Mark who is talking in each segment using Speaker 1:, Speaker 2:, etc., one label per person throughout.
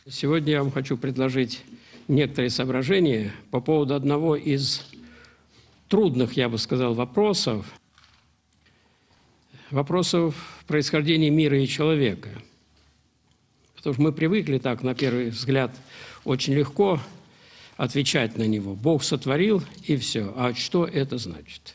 Speaker 1: Сегодня я вам хочу предложить некоторые соображения по поводу одного из трудных, я бы сказал, вопросов происхождения мира и человека. Потому что мы привыкли так, на первый взгляд, очень легко отвечать на него. Бог сотворил, и все. А что это значит?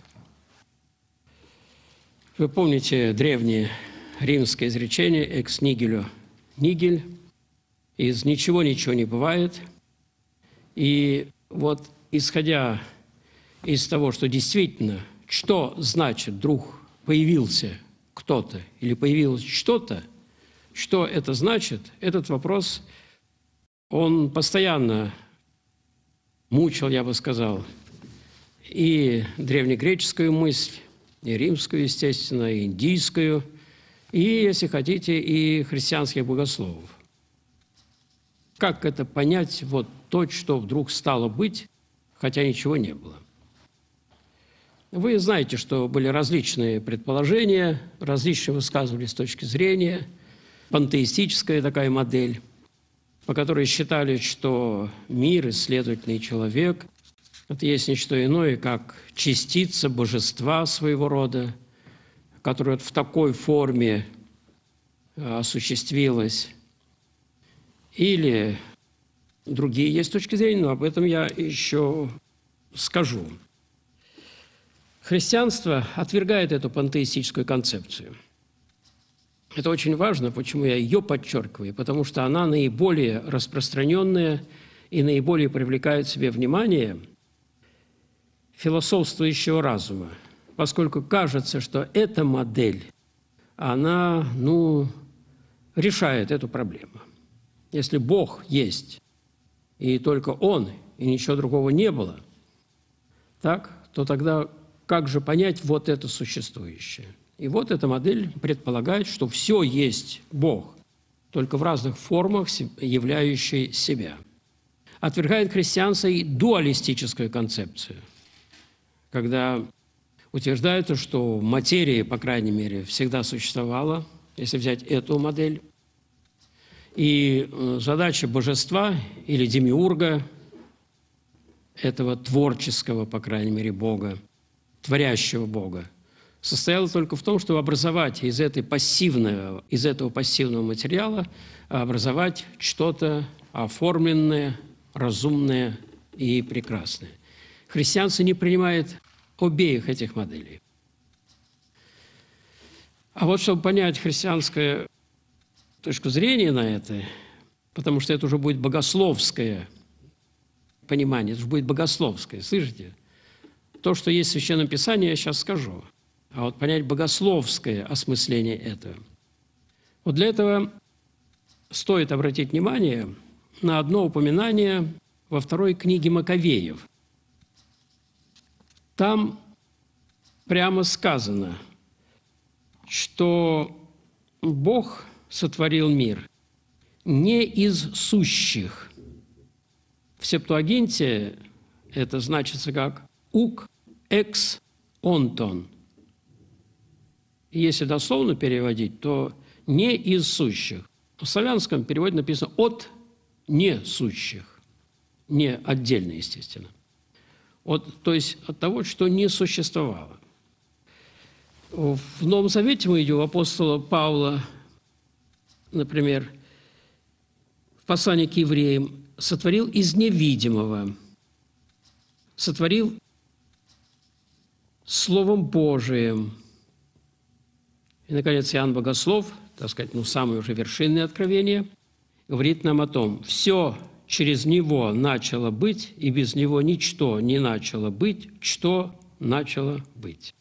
Speaker 1: Вы помните древнее римское изречение «ex nihilo nihil», из «ничего ничего не бывает». И вот, исходя из того, что действительно, что значит вдруг появился кто-то или появилось что-то, что это значит, этот вопрос, он постоянно мучил, я бы сказал, и древнегреческую мысль, и римскую, естественно, и индийскую, и, если хотите, и христианских богословов. Как это понять, вот то, что вдруг стало быть, хотя ничего не было? Вы знаете, что были различные предположения, различные высказывались с точки зрения, пантеистическая такая модель, по которой считали, что мир и, следовательно, человек – это есть не что иное, как частица божества своего рода, которая в такой форме осуществилась. Или другие есть точки зрения, но об этом я еще скажу. Христианство отвергает эту пантеистическую концепцию. Это очень важно, почему я ее подчеркиваю, потому что она наиболее распространенная и наиболее привлекает к себе внимание философствующего разума, поскольку кажется, что эта модель, она, решает эту проблему. Если Бог есть, и только Он, и ничего другого не было, так, то тогда как же понять вот это существующее? И вот эта модель предполагает, что все есть Бог, только в разных формах, являющий себя. Отвергает христианство и дуалистическую концепцию, когда утверждается, что материя, по крайней мере, всегда существовала, если взять эту модель, и задача божества или демиурга, этого творческого, по крайней мере, Бога, творящего Бога, состояла только в том, чтобы образовать из этого пассивного материала, образовать что-то оформленное, разумное и прекрасное. Христианство не принимает обеих этих моделей. А вот чтобы понять христианскую точку зрения на это, потому что это уже будет богословское понимание, это уже будет богословское, слышите? То, что есть в Священном Писании, я сейчас скажу. А вот понять богословское осмысление этого. Вот для этого стоит обратить внимание на одно упоминание во второй книге Маковеев. Там прямо сказано, что Бог сотворил мир не из сущих. В Септуагинте это значится как «ук экс онтон». Если дословно переводить, то «не из сущих». В славянском переводе написано «от несущих». Не отдельно, естественно. То есть от того, что не существовало. В Новом Завете мы идем у апостола Павла, например, в послании к евреям, сотворил из невидимого, сотворил Словом Божиим. И, наконец, Иоанн Богослов, так сказать, самое уже вершинное откровение, говорит нам о том, все через Него начало быть, и без Него ничто не начало быть, что начало быть.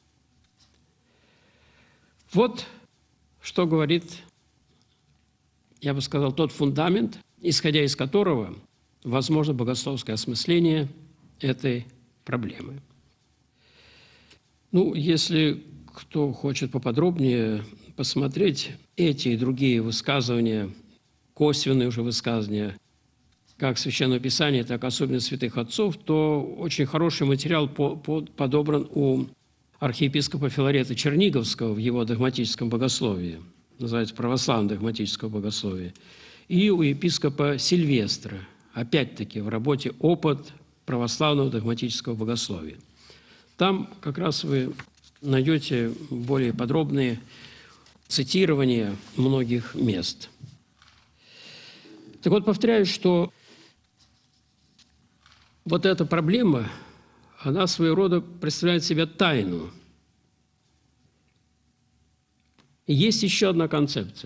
Speaker 1: Вот что говорит, я бы сказал, тот фундамент, исходя из которого возможно богословское осмысление этой проблемы. Если кто хочет поподробнее посмотреть эти и другие высказывания, косвенные уже высказывания, как Священного Писания, так и особенно святых отцов, то очень хороший материал подобран у архиепископа Филарета Черниговского в его догматическом богословии, называется «Православное догматическое богословие». и у епископа Сильвестра, опять-таки в работе «Опыт православного догматического богословия». Там как раз вы найдете более подробные цитирования многих мест. Так вот, повторяю, что вот эта проблема, она своего рода представляет себе тайну. И есть еще одна концепция.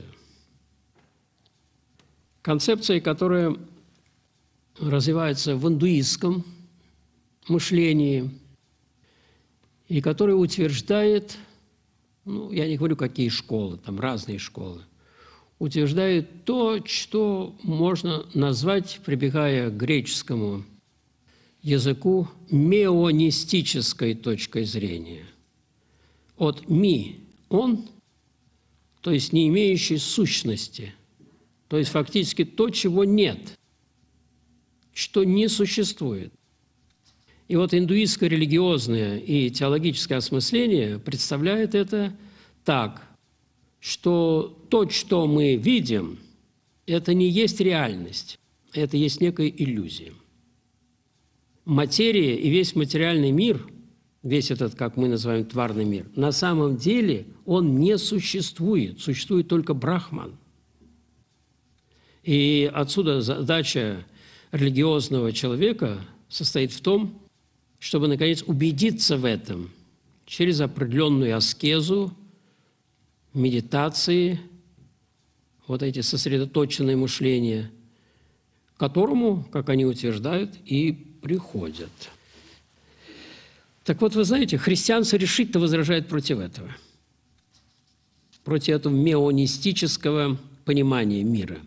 Speaker 1: Концепция, которая развивается в индуистском мышлении и которая утверждает, я не говорю, какие школы, там разные школы, утверждает то, что можно назвать, прибегая к греческому языку, меонистической точкой зрения. От «ми» – «он», то есть не имеющий сущности, то есть фактически то, чего нет, что не существует. И вот индуистское религиозное и теологическое осмысление представляет это так, что то, что мы видим, это не есть реальность, это есть некая иллюзия. Материя и весь материальный мир, весь этот, как мы называем, тварный мир, на самом деле он не существует, существует только Брахман. И отсюда задача религиозного человека состоит в том, чтобы, наконец, убедиться в этом через определенную аскезу, медитации, вот эти сосредоточенные мышления, к которому, как они утверждают, и приходят. Так вот, вы знаете, христианство решительно возражает против этого, против этого меонистического понимания мира.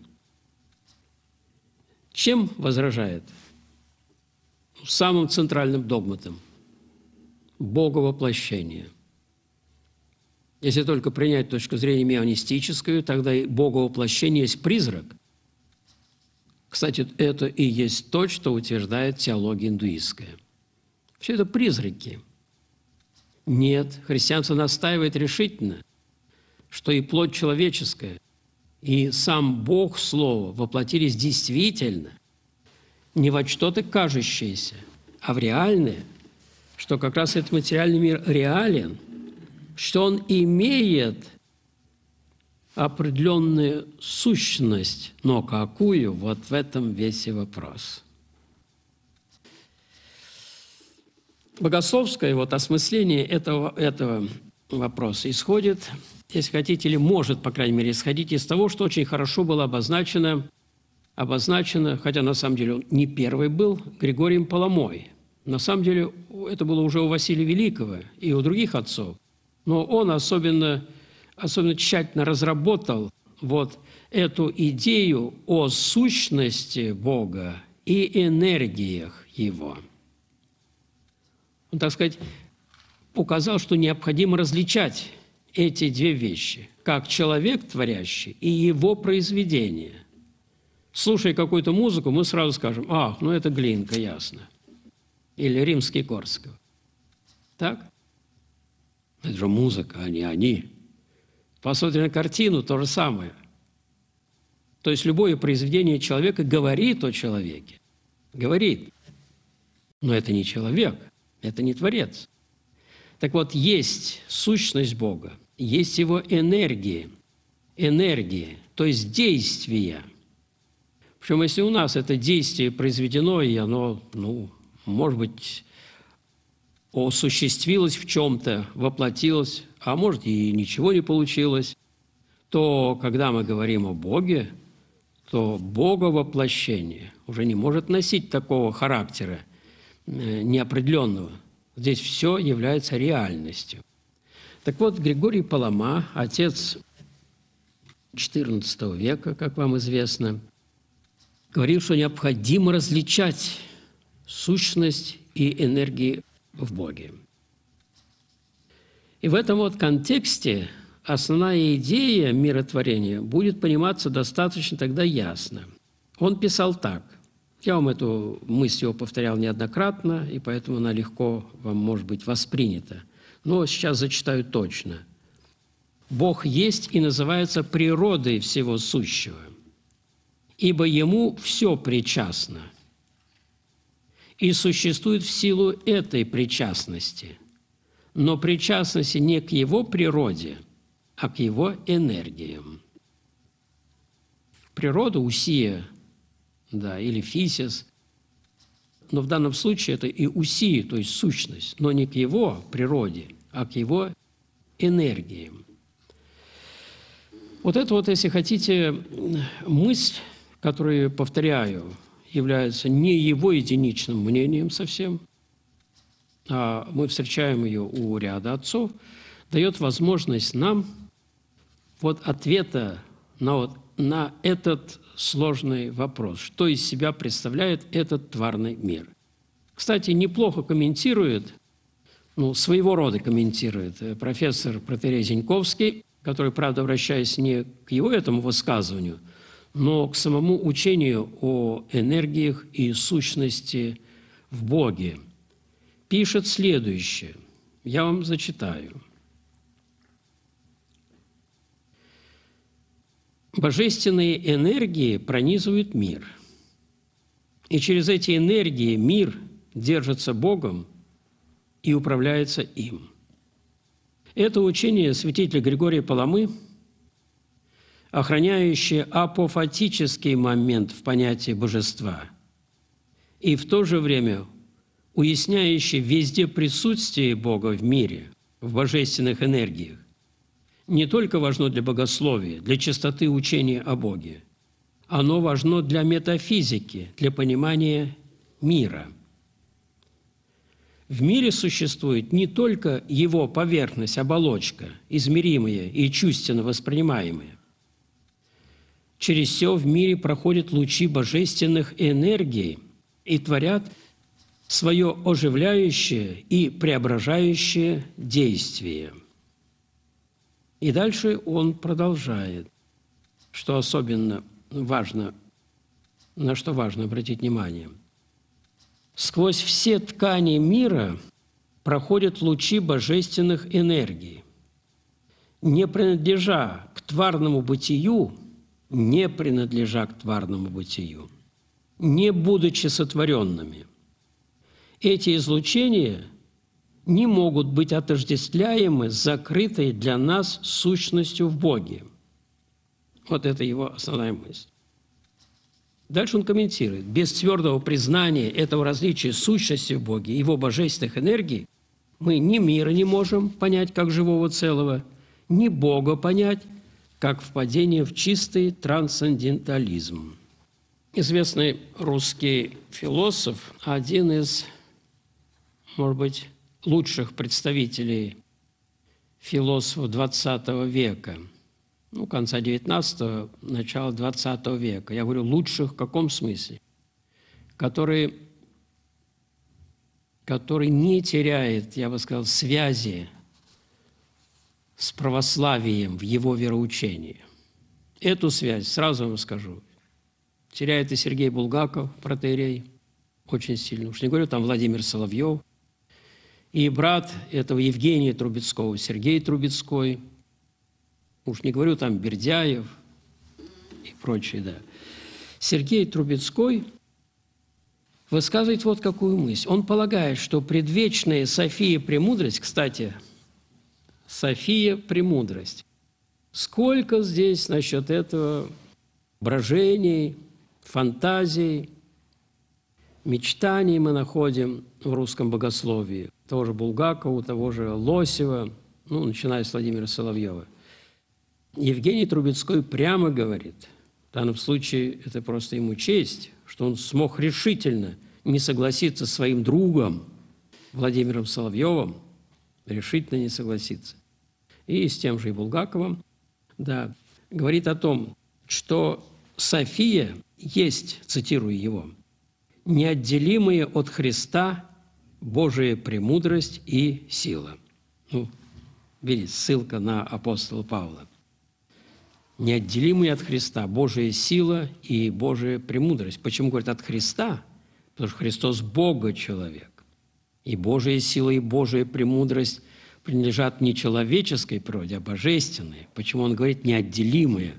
Speaker 1: Чем возражает? Самым центральным догматом – боговоплощение. Если только принять точку зрения меонистическую, тогда и боговоплощение есть призрак. Кстати, это и есть то, что утверждает теология индуистская. Все это призраки. Нет, христианство настаивает решительно, что и плоть человеческая, и сам Бог, Слово, воплотились действительно не во что-то кажущееся, а в реальное, что как раз этот материальный мир реален, что он имеет определенную сущность, но какую, вот в этом весь и вопрос. Богословское осмысление этого вопроса исходит, если хотите, или может, по крайней мере, исходить из того, что очень хорошо было обозначено, хотя на самом деле он не первый был, Григорием Паламой. На самом деле это было уже у Василия Великого и у других отцов. Но он особенно тщательно разработал вот эту идею о сущности Бога и энергиях Его. Он, так сказать, указал, что необходимо различать эти две вещи, как человек творящий и его произведение. Слушая какую-то музыку, мы сразу скажем: это Глинка, ясно. Или Римский-Корсаков. Так? Это же музыка, а не они. Посмотрим на картину, то же самое. То есть любое произведение человека говорит о человеке. Говорит. Но это не человек, это не Творец. Так вот, есть сущность Бога, есть Его энергии, то есть действия. Причем, если у нас это действие произведено, и оно, может быть, осуществилось в чем-то, воплотилось, а может, и ничего не получилось, то, когда мы говорим о Боге, то боговоплощение уже не может носить такого характера неопределенного. Здесь все является реальностью. Так вот, Григорий Палама, отец XIV века, как вам известно, говорил, что необходимо различать сущность и энергии в Боге. И в этом контексте основная идея миротворения будет пониматься достаточно тогда ясно. Он писал так. Я вам эту мысль его повторял неоднократно, и поэтому она легко вам может быть воспринята. Но сейчас зачитаю точно. «Бог есть и называется природой всего сущего. ибо Ему все причастно и существует в силу этой причастности, но причастности не к Его природе, а к Его энергиям. Природа, усия, да, или фисис, но в данном случае это и усия, то есть сущность, но не к Его природе, а к Его энергиям. Вот это вот, если хотите, мысль, которую, повторяю, является не его единичным мнением совсем, а мы встречаем ее у ряда отцов, дает возможность нам вот ответа на этот сложный вопрос, что из себя представляет этот тварный мир. Кстати, неплохо комментирует, своего рода комментирует профессор протоиерей Зеньковский, который, правда, обращаясь не к его этому высказыванию, но к самому учению о энергиях и сущности в Боге, пишет следующее. Я вам зачитаю. Божественные энергии пронизывают мир, и через эти энергии мир держится Богом и управляется им. Это учение святителя Григория Паламы, охраняющее апофатический момент в понятии божества и в то же время уясняющее везде присутствие Бога в мире, в божественных энергиях, не только важно для богословия, для чистоты учения о Боге, оно важно для метафизики, для понимания мира. В мире существует не только его поверхность, оболочка, измеримая и чувственно воспринимаемая. Через все в мире проходят лучи божественных энергий и творят свое оживляющее и преображающее действие. И дальше он продолжает, что особенно важно, на что важно обратить внимание. Сквозь все ткани мира проходят лучи божественных энергий. Не принадлежа к тварному бытию, не будучи сотворенными, эти излучения не могут быть отождествляемы с закрытой для нас сущностью в Боге. Вот это его основная мысль. Дальше он комментирует. Без твердого признания этого различия сущности в Боге, его божественных энергий, мы ни мира не можем понять как живого целого, ни Бога понять, как впадение в чистый трансцендентализм. Известный русский философ, один из, может быть, лучших представителей философов XX века, конца XIX, начала XX века. Я говорю, лучших в каком смысле? Который не теряет, я бы сказал, связи с православием в его вероучении. Эту связь, сразу вам скажу, теряет и Сергей Булгаков, протоиерей, очень сильно. Уж не говорю, там Владимир Соловьев, и брат этого Евгения Трубецкого, Сергей Трубецкой, уж не говорю, там Бердяев и прочие, да. Сергей Трубецкой высказывает вот какую мысль. Он полагает, что предвечная София Премудрость, кстати, София Премудрость, сколько здесь насчет этого брожений, фантазий, мечтаний мы находим в русском богословии. Того же Булгакова, того же Лосева, начиная с Владимира Соловьева. Евгений Трубецкой прямо говорит, в данном случае это просто ему честь, что он смог решительно не согласиться с своим другом Владимиром Соловьевым, решительно не согласиться. И с тем же и Булгаковым, да, говорит о том, что София есть, цитирую его, неотделимые от Христа Божия премудрость и сила. Видите, ссылка на апостола Павла. Неотделимые от Христа Божия сила и Божия премудрость. Почему говорят от Христа? Потому что Христос Бога человек. И Божия сила, и Божия премудрость принадлежат не человеческой природе, а божественной. Почему он говорит неотделимые?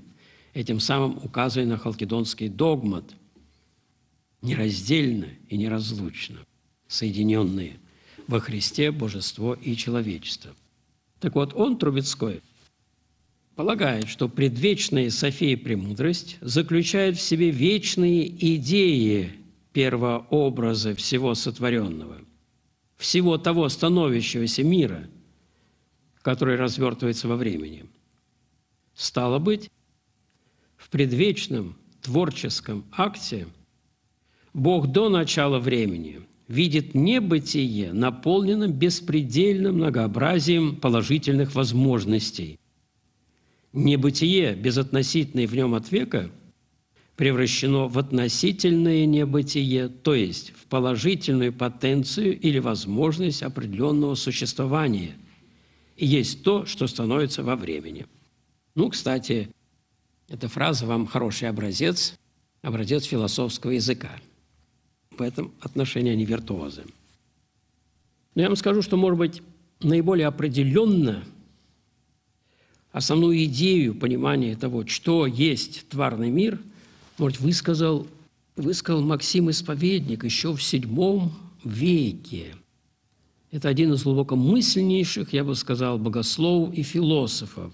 Speaker 1: этим самым указывая на халкидонский догмат, нераздельно и неразлучно соединенные во Христе божество и человечество. Так вот, он, Трубецкой, полагает, что предвечная София Премудрость заключает в себе вечные идеи первообраза всего сотворенного, всего того становящегося мира, который развертывается во времени. Стало быть, в предвечном творческом акте Бог до начала времени видит небытие, наполненным беспредельным многообразием положительных возможностей. Небытие, безотносительное в нем от века, превращено в относительное небытие, то есть в положительную потенцию или возможность определенного существования, и есть то, что становится во времени. Ну, кстати, эта фраза вам хороший образец философского языка. В этом отношении они виртуозы. Но я вам скажу, что, может быть, наиболее определенно основную идею понимания того, что есть тварный мир, может, высказал Максим Исповедник еще в VII веке. Это один из глубокомысленнейших, я бы сказал, богословов и философов.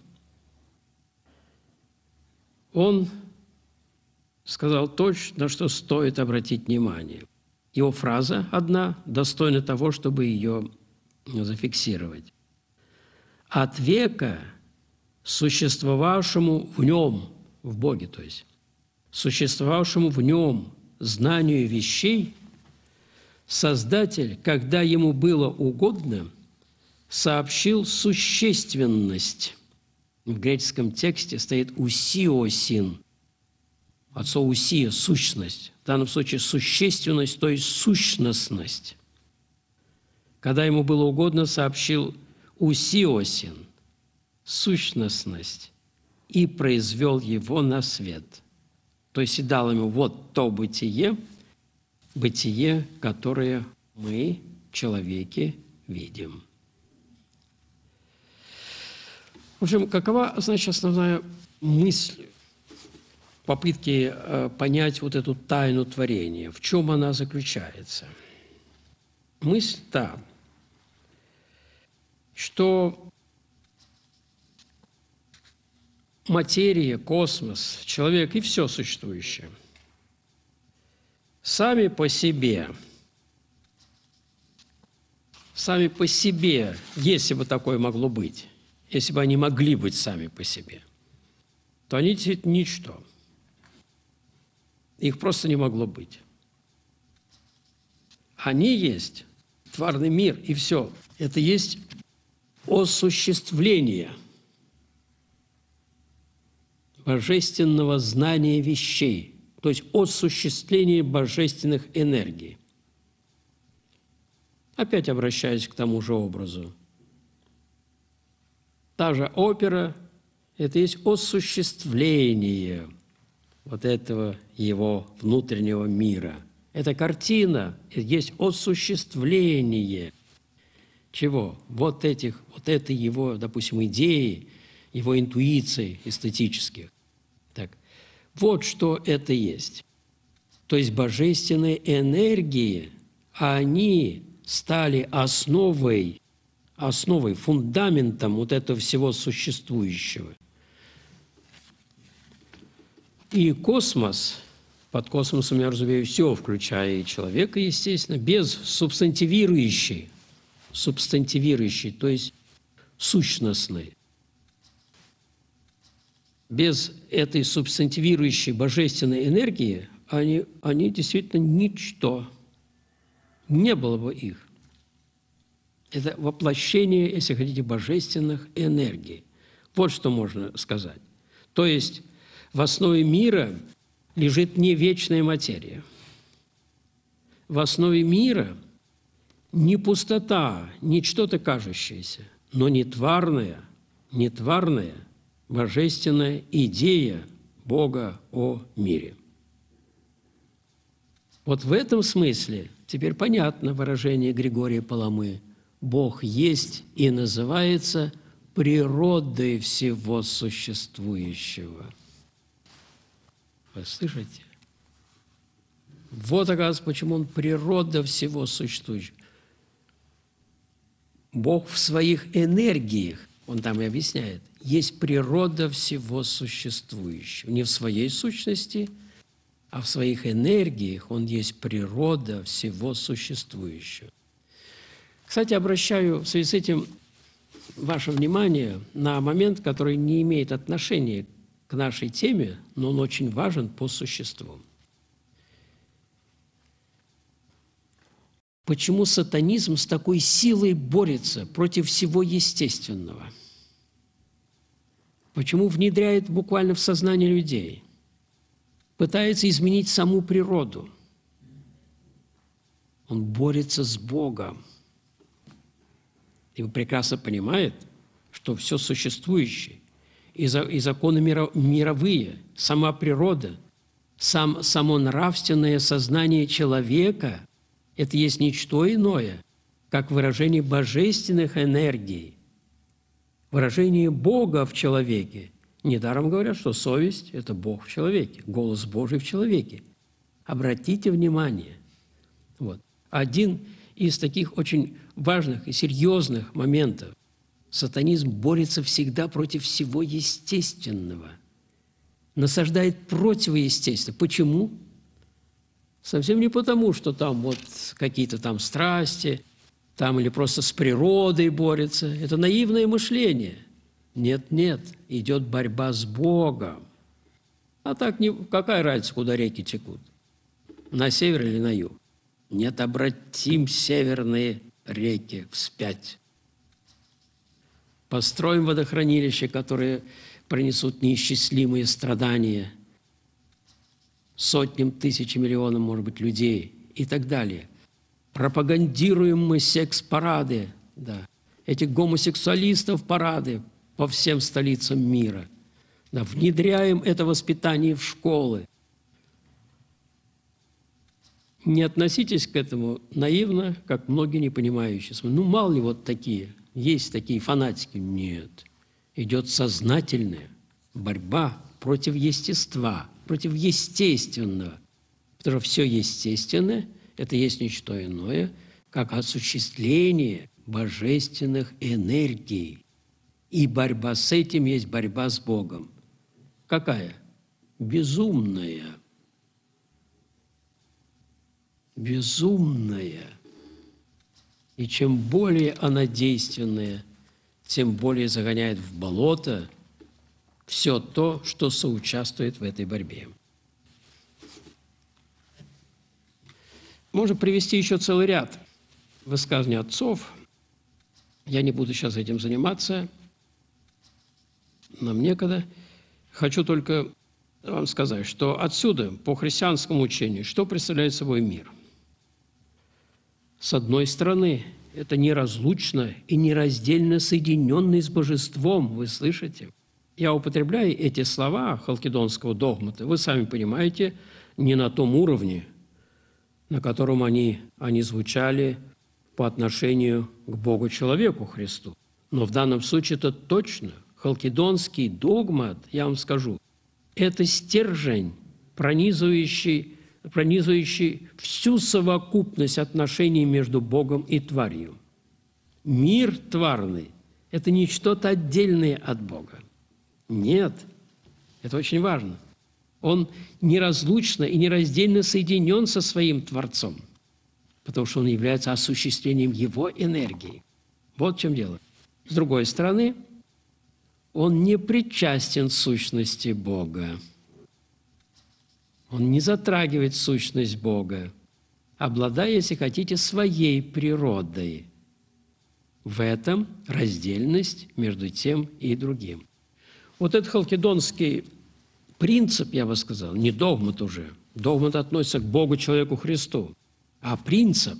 Speaker 1: Он сказал то, на что стоит обратить внимание. Его фраза одна достойна того, чтобы ее зафиксировать. «От века, существовавшему в нем, в Боге, то есть, существовавшему в нем знанию вещей, Создатель, когда ему было угодно, сообщил существенность». В греческом тексте стоит «усиосин», от слова «усия» – сущность. В данном случае существенность, то есть сущностность. Когда ему было угодно, сообщил «усиосин» – сущностность, и произвел его на свет. То есть и дал ему вот то бытие, которое мы, человеки, видим. В общем, какова, значит, основная мысль попытки понять вот эту тайну творения? В чем она заключается? Мысль та, что материя, космос, человек и все существующее сами по себе, если бы такое могло быть, если бы они могли быть сами по себе, то они действительно ничто. Их просто не могло быть. Они есть тварный мир, и все. Это есть осуществление божественного знания вещей, то есть осуществление божественных энергий. Опять обращаюсь к тому же образу. Та же опера – это есть осуществление вот этого его внутреннего мира. Эта картина – это есть осуществление чего? Вот этой его, допустим, идеи, его интуиции эстетических. Так, вот что это есть. То есть божественные энергии, они стали основой, фундаментом вот этого всего существующего. И космос, под космосом я разумею все, включая и человека, естественно, без субстантивирующей, то есть сущностной. Без этой субстантивирующей божественной энергии они действительно ничто. Не было бы их. Это воплощение, если хотите, божественных энергий. Вот что можно сказать. То есть в основе мира лежит не вечная материя. В основе мира не пустота, не что-то кажущееся, но нетварная божественная идея Бога о мире. Вот в этом смысле теперь понятно выражение Григория Паламы: Бог есть и называется природой всего существующего. Вы слышите? Вот, оказывается, почему он природа всего существующего. Бог в своих энергиях, он там и объясняет, есть природа всего существующего. Не в своей сущности, а в своих энергиях он есть природа всего существующего. Кстати, обращаю в связи с этим ваше внимание на момент, который не имеет отношения к нашей теме, но он очень важен по существу. Почему сатанизм с такой силой борется против всего естественного? Почему внедряет буквально в сознание людей? Пытается изменить саму природу. Он борется с Богом. И прекрасно понимает, что все существующее, и законы мировые, сама природа, само нравственное сознание человека – это есть ничто иное, как выражение божественных энергий, выражение Бога в человеке. Недаром говорят, что совесть – это Бог в человеке, голос Божий в человеке. Обратите внимание. Вот. Один из таких очень важных и серьезных моментов. Сатанизм борется всегда против всего естественного, насаждает противоестественное. Почему? Совсем не потому, что там вот какие-то там страсти, там или просто с природой борется. Это наивное мышление. Нет, идет борьба с Богом. А так какая разница, куда реки текут? На север или на юг? Нет, обратим северные реки вспять. Построим водохранилища, которые принесут неисчислимые страдания сотням, тысячам, миллионам, может быть, людей и так далее. Пропагандируем мы секс-парады, да, этих гомосексуалистов парады по всем столицам мира. Да, внедряем это воспитание в школы. Не относитесь к этому наивно, как многие не понимающие. Ну, мало ли вот такие, есть такие фанатики. Нет. Идет сознательная борьба против естества, против естественного. Потому что все естественное – это есть ничто иное, как осуществление божественных энергий. И борьба с этим есть борьба с Богом. Какая? Безумная. Безумная. И чем более она действенная, тем более загоняет в болото все то, что соучаствует в этой борьбе. Можно привести еще целый ряд высказываний отцов. Я не буду сейчас этим заниматься, нам некогда. Хочу только вам сказать, что отсюда, по христианскому учению, что представляет собой мир? С одной стороны, это неразлучно и нераздельно соединенный с божеством, вы слышите? Я употребляю эти слова халкидонского догмата, вы сами понимаете, не на том уровне, на котором они звучали по отношению к Богу-человеку Христу. Но в данном случае это точно. Халкидонский догмат, я вам скажу, это стержень, пронизывающий всю совокупность отношений между Богом и тварью. Мир тварный – это не что-то отдельное от Бога. Нет, это очень важно. Он неразлучно и нераздельно соединен со своим Творцом, потому что он является осуществлением его энергии. Вот в чем дело. С другой стороны, он не причастен сущности Бога. Он не затрагивает сущность Бога, обладая, если хотите, своей природой. В этом раздельность между тем и другим. Вот этот халкидонский принцип, я бы сказал, не догмат уже. Догмат относится к Богу, человеку, Христу. А принцип.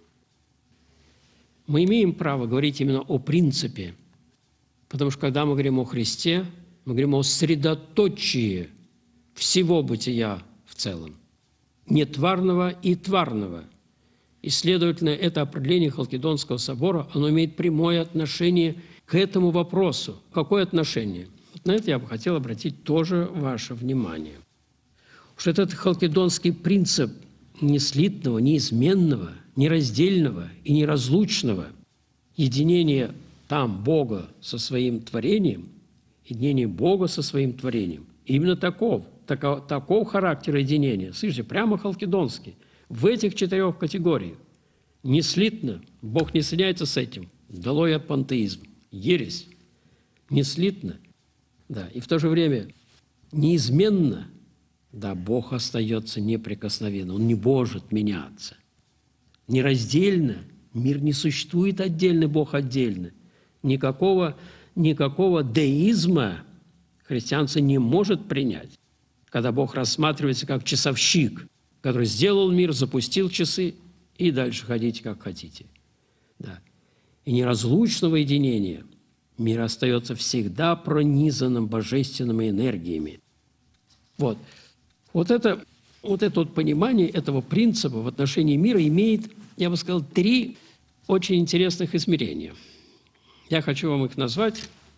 Speaker 1: Мы имеем право говорить именно о принципе. Потому что, когда мы говорим о Христе, мы говорим о средоточии всего бытия в целом. Нетварного и тварного. И, следовательно, это определение Халкидонского собора, оно имеет прямое отношение к этому вопросу. Какое отношение? Вот на это я бы хотел обратить тоже ваше внимание. что этот халкидонский принцип неслитного, неизменного, нераздельного и неразлучного единения там Бога со своим творением, единение Бога со своим творением, именно таков характер единения, слышите, прямо халкидонский, в этих 4 категориях. Неслитно, Бог не соединяется с этим, долой от пантеизм, ересь, неслитно, да, и в то же время неизменно, да, Бог остается неприкосновенным, Он не может меняться. Нераздельно, мир не существует отдельно, Бог отдельно. Никакого деизма христианство не может принять, когда Бог рассматривается как часовщик, который сделал мир, запустил часы, и дальше ходите, как хотите. Да. И неразлучного единения мир остается всегда пронизанным божественными энергиями. Вот это понимание этого принципа в отношении мира имеет, я бы сказал, 3 очень интересных измерения. Я хочу вам их назвать,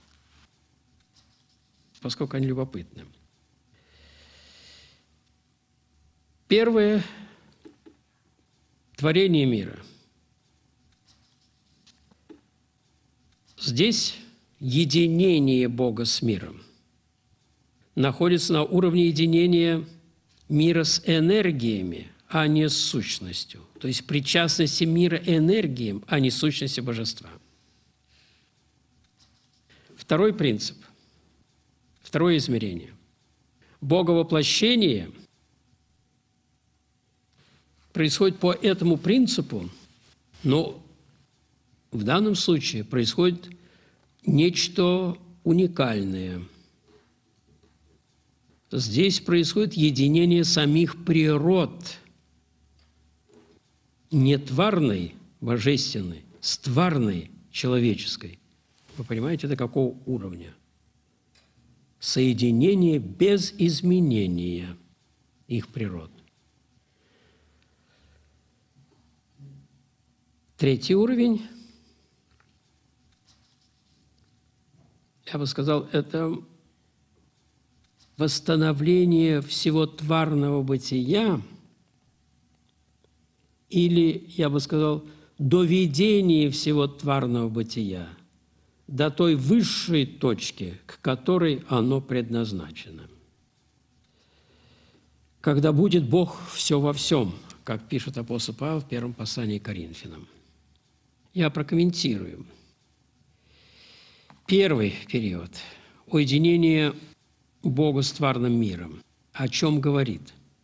Speaker 1: поскольку они любопытны. Первое – творение мира. Здесь единение Бога с миром находится на уровне единения мира с энергиями, а не с сущностью. То есть причастности мира энергиям, а не сущности божества. Второй принцип, второе измерение. Боговоплощение происходит по этому принципу, но в данном случае происходит нечто уникальное. Здесь происходит единение самих природ, не тварной, божественной, с тварной, человеческой. Вы понимаете, до какого уровня? Соединение без изменения их природ. Третий уровень, я бы сказал, это восстановление всего тварного бытия или, я бы сказал, доведение всего тварного бытия до той высшей точки, к которой оно предназначено. Когда будет Бог все во всем, как пишет апостол Павел в первом послании к Коринфянам. Я прокомментирую. Первый период – уединение Бога с тварным миром. О чем говорит?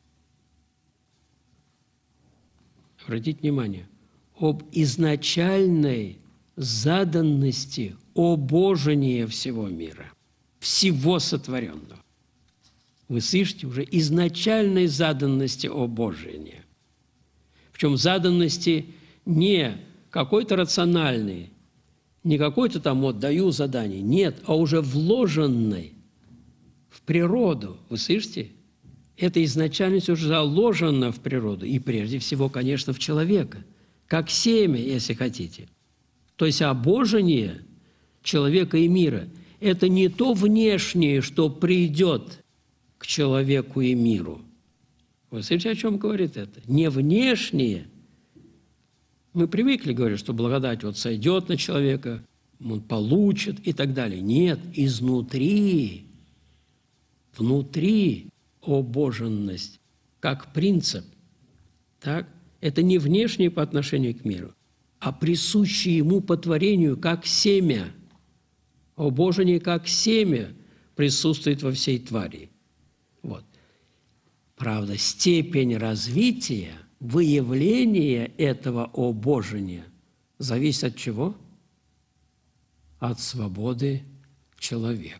Speaker 1: Обратите внимание, об изначальной заданности обожения всего мира, всего сотворенного. Вы слышите уже изначальной заданности обожения. Причем заданности не какой-то рациональной, не какой-то там вот даю задание, нет, а уже вложенной в природу. Вы слышите? Эта изначальность уже заложена в природу, и прежде всего, конечно, в человека, как семя, если хотите. То есть обожение человека и мира – это не то внешнее, что придет к человеку и миру. Вы слышите, о чем говорит это? Не внешнее. Мы привыкли говорить, что благодать вот сойдет на человека, он получит и так далее. Нет, изнутри, внутри обоженность, как принцип. Так? Это не внешнее по отношению к миру, а присущее ему по творению, как семя. Обожение, как семя, присутствует во всей твари. Вот. Правда, степень развития, выявления этого обожения зависит от чего? От свободы человека,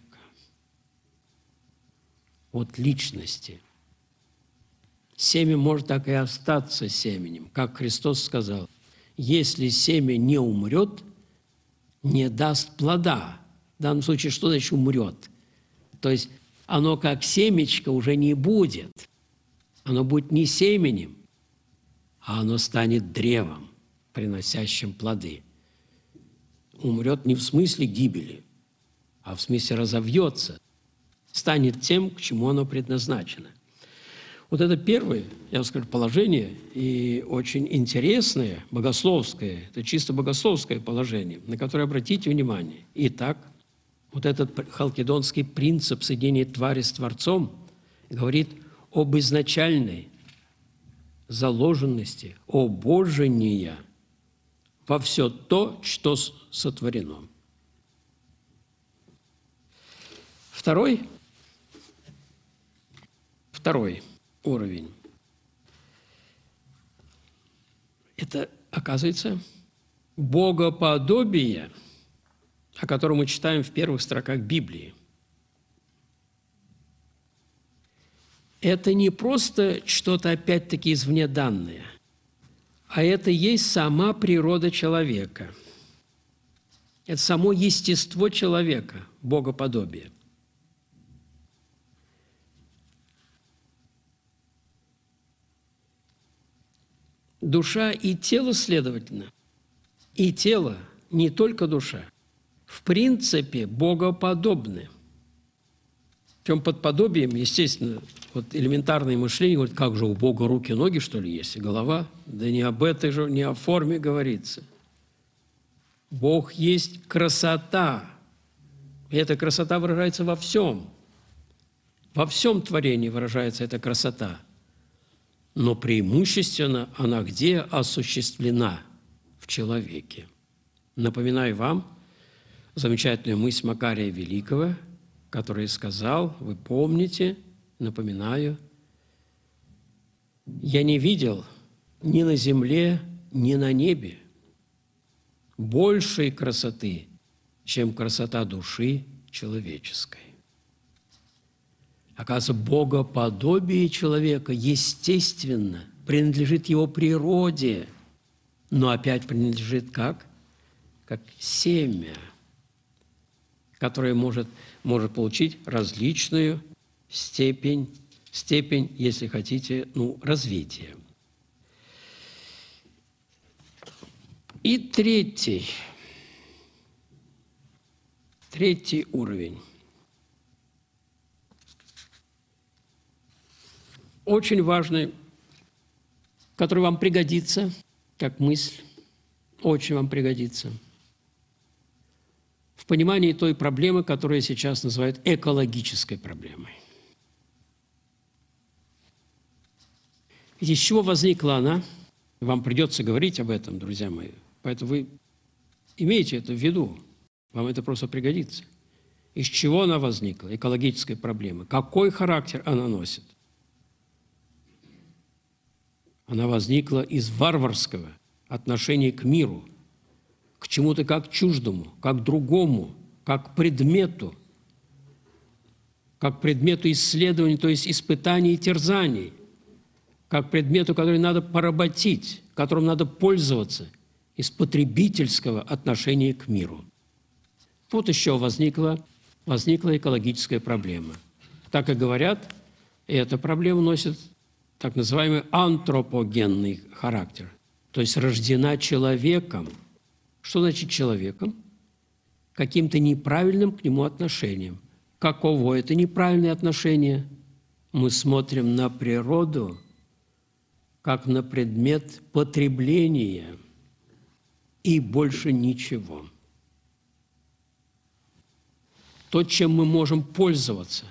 Speaker 1: от личности. Семя может так и остаться семенем. Как Христос сказал, если семя не умрет, не даст плода. В данном случае, что значит умрет? То есть оно как семечко уже не будет. Оно будет не семенем, а оно станет древом, приносящим плоды. Умрет не в смысле гибели, а в смысле разовьется, станет тем, к чему оно предназначено. Вот это первое, я вам скажу, положение, и очень интересное, богословское, это чисто богословское положение, на которое обратите внимание. Итак, вот этот халкидонский принцип соединения твари с Творцом говорит об изначальной заложенности, обожения во все то, что сотворено. Второй уровень – это, оказывается, богоподобие, о котором мы читаем в первых строках Библии. Это не просто что-то, опять-таки, извне данное, а это есть сама природа человека. Это само естество человека, богоподобие. Душа и тело, следовательно, и тело, не только душа, в принципе, богоподобны. Причем под подобием, естественно, вот элементарное мышление говорит, как же у Бога руки, ноги, что ли, есть, и голова? Да не об этой же, не о форме говорится. Бог есть красота. И эта красота выражается во всем. Во всем творении выражается эта красота. Но преимущественно она где осуществлена? В человеке. Напоминаю вам замечательную мысль Макария Великого, который сказал, вы помните, напоминаю, «Я не видел ни на земле, ни на небе большей красоты, чем красота души человеческой». Оказывается, богоподобие человека, естественно, принадлежит его природе, но опять принадлежит как? Как семя, которое может получить различную степень, если хотите, развития. И третий уровень. Очень важный, который вам пригодится, как мысль, очень вам пригодится в понимании той проблемы, которую сейчас называют экологической проблемой. Из чего возникла она? Вам придется говорить об этом, друзья мои. Поэтому вы имейте это в виду. Вам это просто пригодится. Из чего она возникла, экологическая проблема? Какой характер она носит? Она возникла из варварского отношения к миру, к чему-то как чуждому, как другому, как предмету исследований, то есть испытаний и терзаний, как предмету, который надо поработить, которым надо пользоваться, из потребительского отношения к миру. Вот еще возникла экологическая проблема. Так и говорят, эта проблема носит так называемый антропогенный характер, то есть рождена человеком. Что значит человеком? Каким-то неправильным к нему отношением. Каково это неправильное отношение? Мы смотрим на природу как на предмет потребления и больше ничего. То, чем мы можем пользоваться.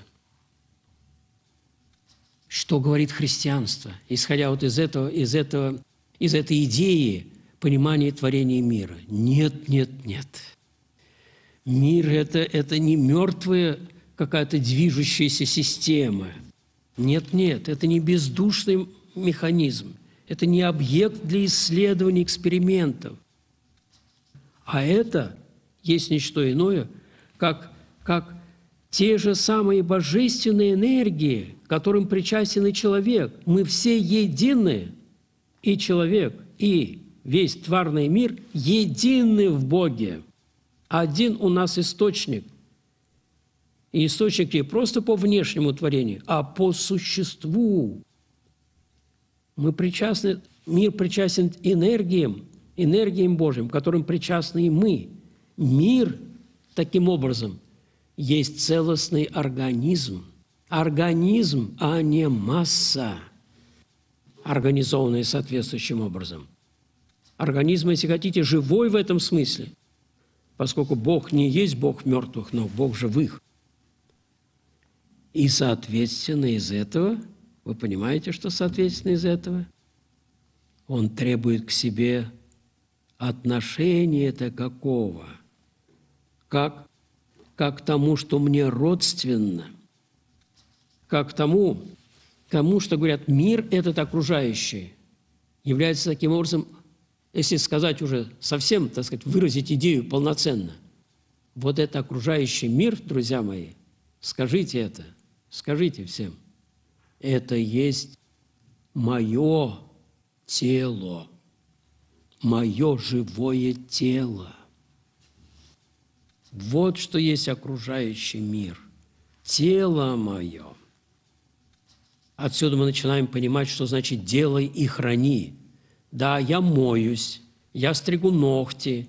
Speaker 1: Что говорит христианство, исходя вот из этой идеи понимания творения мира? Нет. Мир – это не мертвая какая-то движущаяся система. Нет, это не бездушный механизм. Это не объект для исследований, экспериментов. А это есть ничто иное, как те же самые божественные энергии, к которым причастен и человек. Мы все едины, и человек, и весь тварный мир едины в Боге. Один у нас источник. И источник не просто по внешнему творению, а по существу. Мир причастен энергиям Божьим, к которым причастны и мы. Мир, таким образом, есть целостный организм. Организм, а не масса. организованные соответствующим образом. Организм, если хотите, живой в этом смысле, поскольку Бог не есть Бог мертвых, но Бог живых. И, соответственно, из этого, вы понимаете, что, соответственно, из этого Он требует к себе отношения-то какого? Как к тому, что мне родственно, как к тому, что, говорят, мир этот окружающий является таким образом, если сказать уже совсем, так сказать, выразить идею полноценно, вот это окружающий мир, друзья мои, скажите это, скажите всем, это есть мое тело, мое живое тело. Вот что есть окружающий мир, тело мое. Отсюда мы начинаем понимать, что значит «делай и храни». Да, я моюсь, я стригу ногти,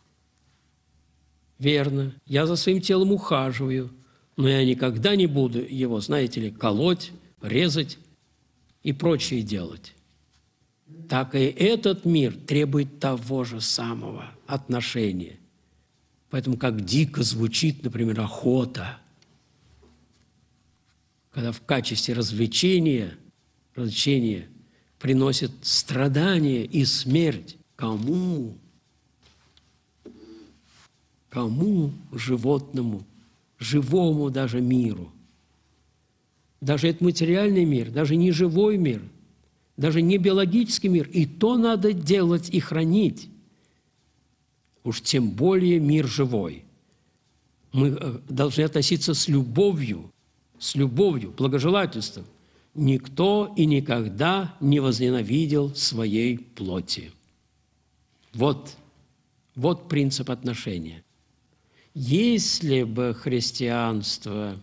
Speaker 1: верно, я за своим телом ухаживаю, но я никогда не буду его, знаете ли, колоть, резать и прочее делать. Так и этот мир требует того же самого отношения. Поэтому как дико звучит, например, охота, когда в качестве развлечения приносит страдания и смерть. Кому? Кому? Животному, живому даже миру. Даже это материальный мир, даже не живой мир, даже не биологический мир. И то надо делать и хранить. Уж тем более мир живой. Мы должны относиться с любовью, благожелательством. Никто и никогда не возненавидел своей плоти. Вот принцип отношения. Если бы христианство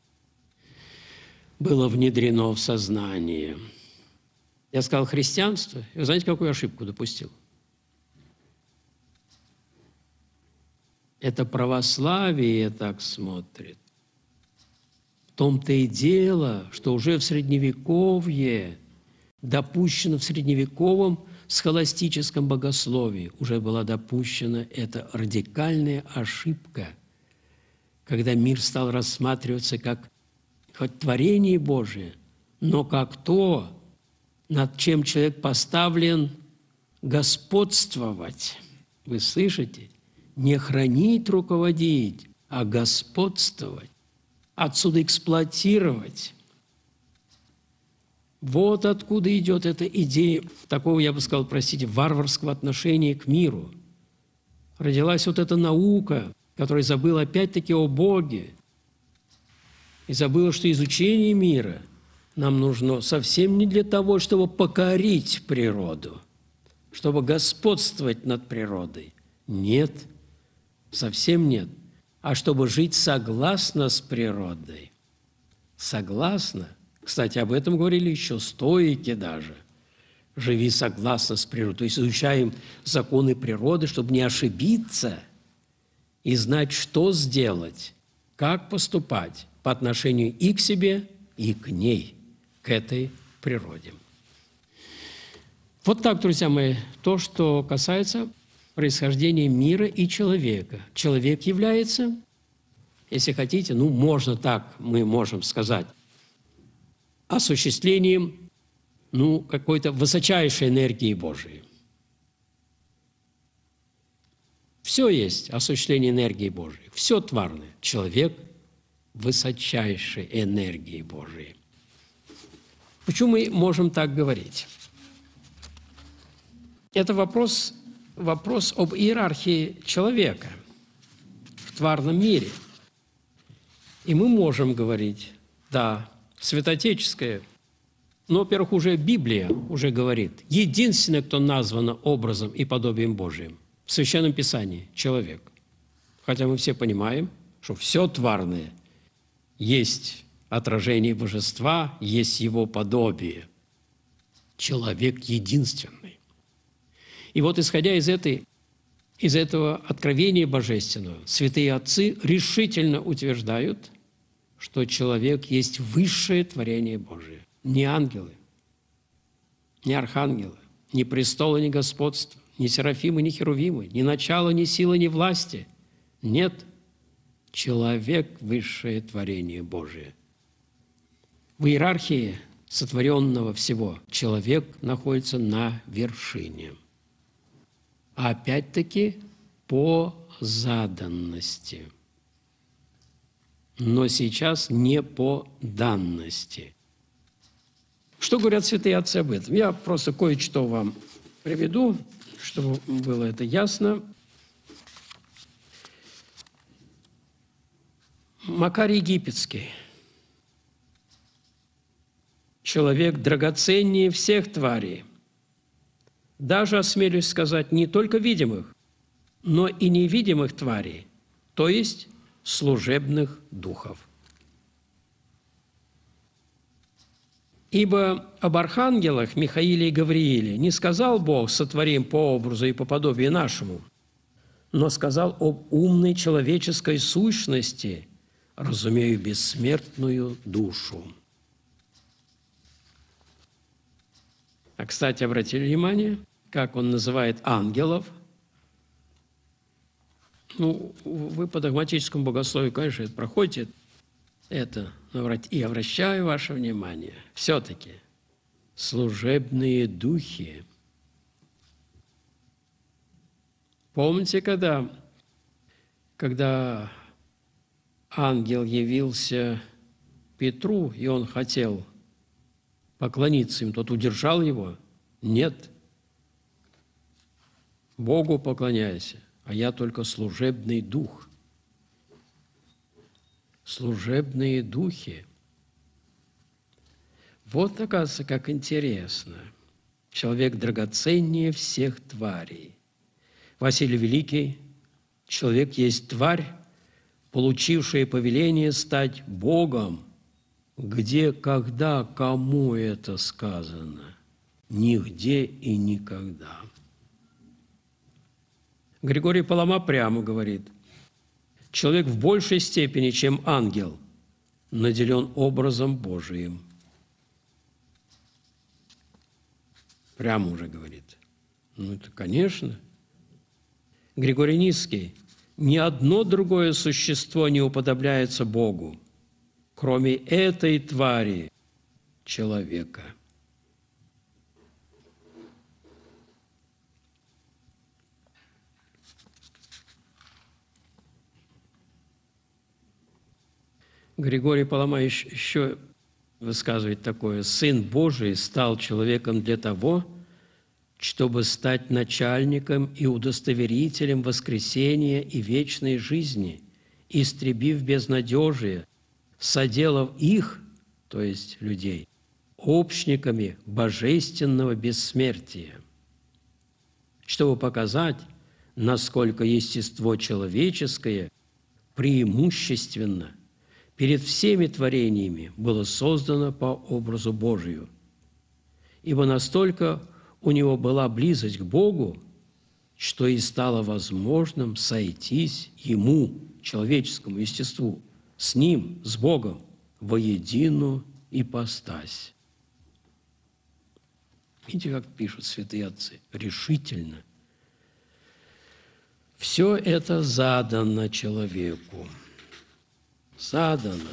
Speaker 1: было внедрено в сознание, я сказал христианство, и вы знаете, какую ошибку допустил? Это православие так смотрит. В том-то и дело, что уже в Средневековье, допущено в средневековом схоластическом богословии, уже была допущена эта радикальная ошибка, когда мир стал рассматриваться как хоть творение Божие, но как то, над чем человек поставлен господствовать. Вы слышите? Не хранить, руководить, а господствовать. Отсюда эксплуатировать. Вот откуда идет эта идея такого, я бы сказал, простите, варварского отношения к миру. Родилась вот эта наука, которая забыла опять-таки о Боге и забыла, что изучение мира нам нужно совсем не для того, чтобы покорить природу, чтобы господствовать над природой. Нет, совсем нет. А чтобы жить согласно с природой. Согласно. Кстати, об этом говорили еще стоики даже. Живи согласно с природой. То есть изучаем законы природы, чтобы не ошибиться и знать, что сделать, как поступать по отношению и к себе, и к ней, к этой природе. Вот так, друзья мои, то, что касается происхождения мира и человека. Человек является, если хотите, можно так, мы можем сказать, осуществлением, какой-то высочайшей энергии Божией. Все есть осуществление энергии Божией, все тварное. Человек высочайшей энергии Божией. Почему мы можем так говорить? Это вопрос об иерархии человека в тварном мире. И мы можем говорить, да, святоотеческое, но, во-первых, уже Библия уже говорит, единственный, кто назван образом и подобием Божиим в Священном Писании – человек. Хотя мы все понимаем, что все тварное есть отражение божества, есть его подобие. Человек единственный. И вот, исходя из этого откровения божественного, святые отцы решительно утверждают, что человек есть высшее творение Божие. Не ангелы, ни архангелы, ни престола, ни господства, ни серафимы, ни херувимы, ни начала, ни силы, ни власти. Нет, человек – высшее творение Божие. В иерархии сотворенного всего человек находится на вершине. А опять-таки по заданности. Но сейчас не по данности. Что говорят святые отцы об этом? Я просто кое-что вам приведу, чтобы было это ясно. Макарий Египетский. Человек драгоценнее всех тварей. Даже, осмелюсь сказать, не только видимых, но и невидимых тварей, то есть служебных духов. Ибо об архангелах Михаиле и Гаврииле не сказал Бог: «Сотворим по образу и по подобию нашему», но сказал об умной человеческой сущности, разумею, бессмертную душу. А, кстати, обратили внимание, как он называет ангелов? Ну, вы по догматическому богословию, конечно, это проходите, это, и обращаю ваше внимание, все-таки служебные духи. Помните, когда ангел явился Петру, и он хотел поклониться им, тот удержал его? Нет. Богу поклоняйся, а я только служебный дух. Служебные духи. Вот, оказывается, как интересно. Человек драгоценнее всех тварей. Василий Великий: человек есть тварь, получившая повеление стать Богом. Где, когда, кому это сказано? Нигде и никогда. Григорий Палама прямо говорит: человек в большей степени, чем ангел, наделен образом Божиим. Прямо уже говорит. Ну, это, конечно. Григорий Низкий: ни одно другое существо не уподобляется Богу, кроме этой твари, человека. Григорий Палама еще высказывает такое: «Сын Божий стал человеком для того, чтобы стать начальником и удостоверителем воскресения и вечной жизни, истребив безнадежие, соделав их, то есть людей, общниками божественного бессмертия, чтобы показать, насколько естество человеческое преимущественно перед всеми творениями было создано по образу Божию, ибо настолько у него была близость к Богу, что и стало возможным сойтись ему, человеческому естеству, с ним, с Богом, воедино ипостась». Видите, как пишут святые отцы? Решительно. Все это задано человеку. Задано.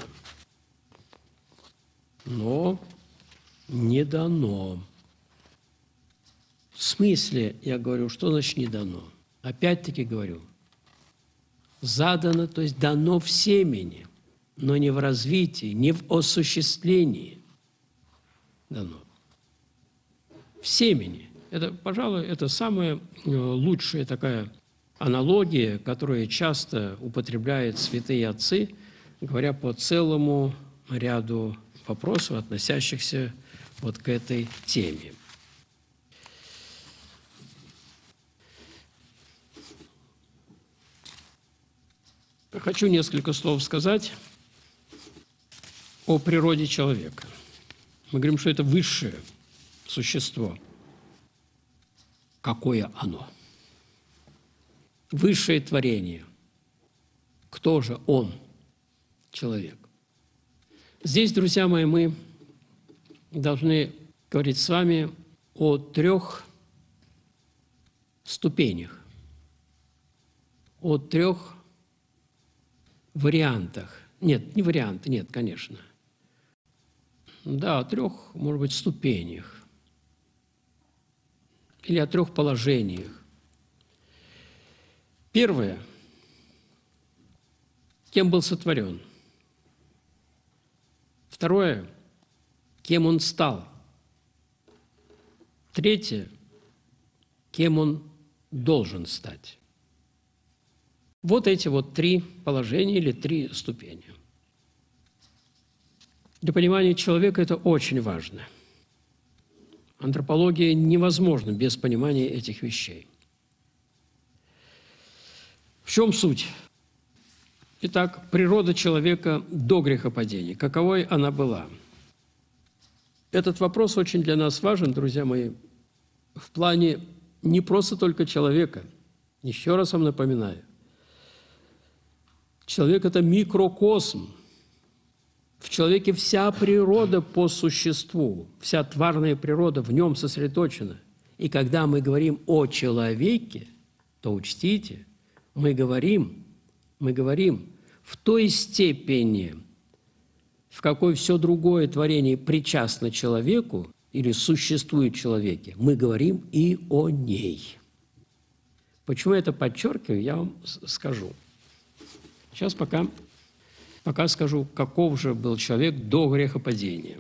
Speaker 1: Но не дано. В смысле, я говорю, что значит не дано? Опять-таки говорю, задано, то есть дано в семени, но не в развитии, не в осуществлении дано. В семени. Это, пожалуй, это самая лучшая такая аналогия, которую часто употребляют святые отцы, говоря по целому ряду вопросов, относящихся вот к этой теме. Хочу несколько слов сказать о природе человека. Мы говорим, что это высшее существо. Какое оно? Высшее творение. Кто же он, человек? Здесь, друзья мои, мы должны говорить с вами о 3 ступенях, о 3 вариантах. Нет, не варианты, нет, конечно. Да, о 3, может быть, ступенях. Или о 3 положениях. Первое. Кем был сотворен? Второе. Кем он стал? Третье. Кем он должен стать? Вот эти вот 3 положения или 3 ступени. Для понимания человека это очень важно. Антропология невозможна без понимания этих вещей. В чем суть? Итак, природа человека до грехопадения. Каковой она была? Этот вопрос очень для нас важен, друзья мои, в плане не просто только человека. Еще раз вам напоминаю. Человек – это микрокосм. В человеке вся природа по существу, вся тварная природа в нем сосредоточена. И когда мы говорим о человеке, то учтите, мы говорим в той степени, в какой все другое творение причастно человеку или существует в человеке, мы говорим и о ней. Почему я это подчеркиваю, я вам скажу. Сейчас пока скажу, каков же был человек до грехопадения.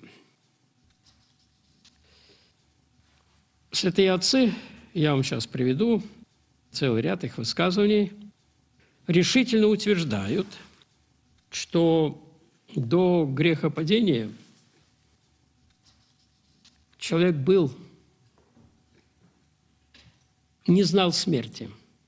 Speaker 1: Святые отцы, я вам сейчас приведу целый ряд их высказываний, решительно утверждают, что до грехопадения человек не знал смерти.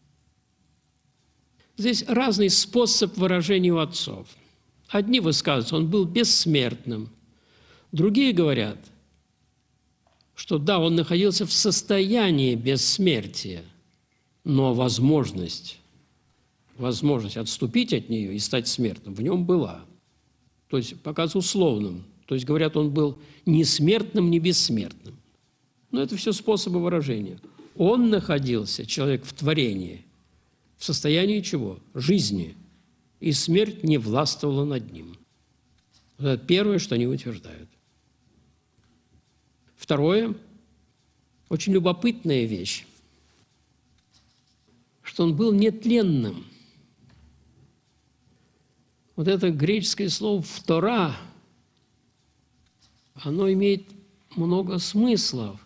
Speaker 1: Здесь разный способ выражения у отцов. Одни высказываются, он был бессмертным. Другие говорят, что да, он находился в состоянии бессмертия, но возможность отступить от нее и стать смертным в нем была. То есть показывается условным. То есть, говорят, он был ни смертным, ни бессмертным. Но это все способы выражения. Он находился, человек в творении, в состоянии чего? Жизни. И смерть не властвовала над ним. Это первое, что они утверждают. Второе, очень любопытная вещь, что он был нетленным. Вот это греческое слово «фтора», оно имеет много смыслов.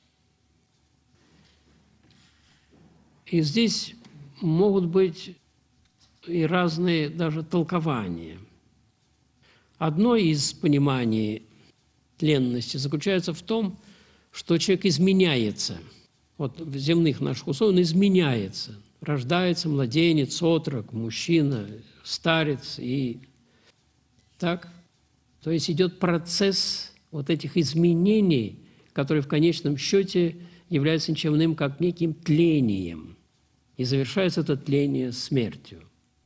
Speaker 1: И здесь могут быть и разные даже толкования. Одно из пониманий тленности заключается в том, что человек изменяется. Вот в земных наших условиях он изменяется. Рождается младенец, отрок, мужчина, старец и так. То есть идет процесс вот этих изменений, который в конечном счете является ничем иным, как неким тлением. И завершается это тление смертью.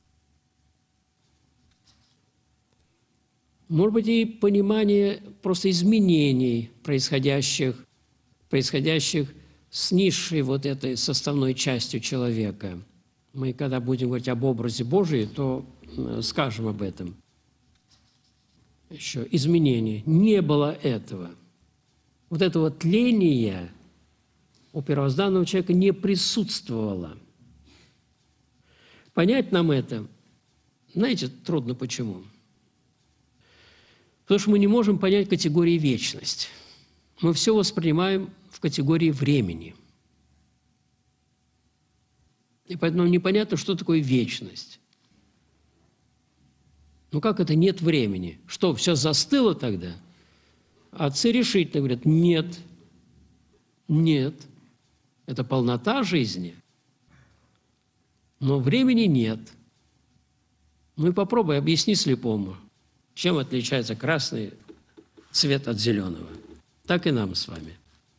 Speaker 1: Может быть, и понимание просто изменений, происходящих с низшей вот этой составной частью человека. Мы, когда будем говорить об образе Божьем, то скажем об этом. Еще изменения. Не было этого. Вот этого тления у первозданного человека не присутствовало. Понять нам это, знаете, трудно почему. Потому что мы не можем понять категории вечность. Мы все воспринимаем в категории времени. И поэтому непонятно, что такое вечность. Ну как это нет времени? Что, все застыло тогда? Отцы решительно говорят, нет, это полнота жизни, но времени нет. Ну и попробуй объясни слепому, чем отличается красный цвет от зеленого. Так и нам с вами.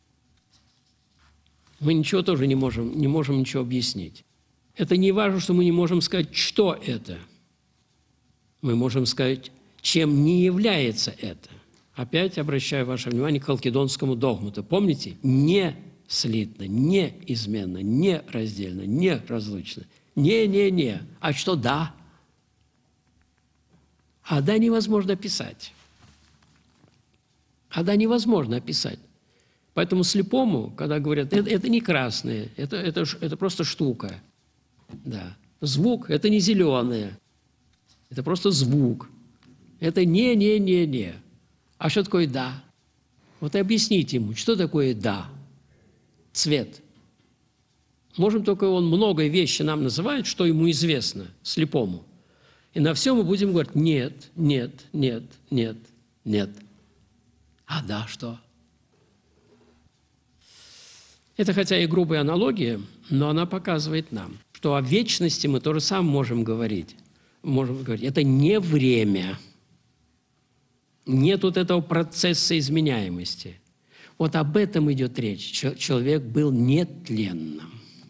Speaker 1: Мы ничего тоже не можем ничего объяснить. Это не важно, что мы не можем сказать, что это. Мы можем сказать, чем не является это. Опять обращаю ваше внимание к халкидонскому догмату. Помните? Не слитно, неизменно, нераздельно, неразлучно. Не. А что да? А да невозможно описать. А да невозможно описать. Поэтому слепому, когда говорят, это не красное, это просто штука. Да. Звук – это не зеленое, это просто звук. Это не. А что такое «да»? Вот и объясните ему, что такое «да»? Цвет. Можем только он много вещей нам называет, что ему известно, слепому. И на все мы будем говорить нет. А «да» что? Это хотя и грубая аналогия, но она показывает нам, что о вечности мы тоже сам можем говорить. Это не время. Нет вот этого процесса изменяемости. Вот об этом идет речь. Человек был нетленным.